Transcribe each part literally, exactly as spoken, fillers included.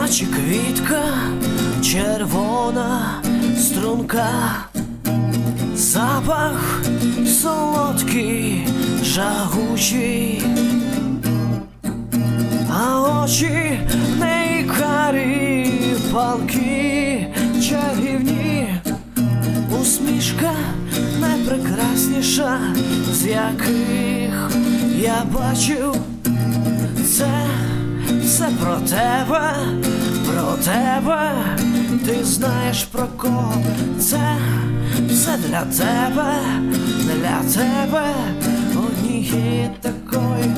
наче квітка, червона струнка, запах солодкий, жагучий, а очі в неї карі, палки чарівні, усмішка найпрекрасніша, з яких я бачив. Це все про тебе, про тебе, ти знаєш про кого. Це все для тебе, для тебе, однієї такої.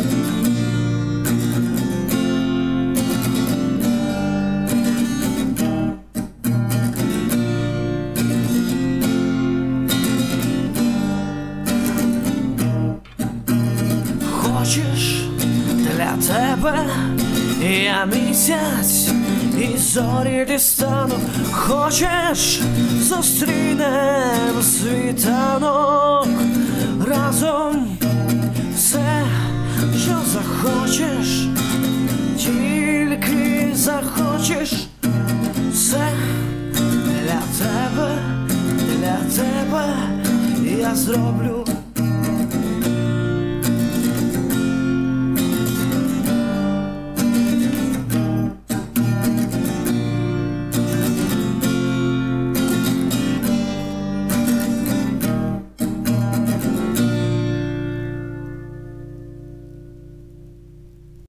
Хочеш, для тебе я місяць і зорі дістану. Хочеш, зустрінем світанок разом. Все, що захочеш, тільки захочеш. Все для тебе, для тебе я зроблю.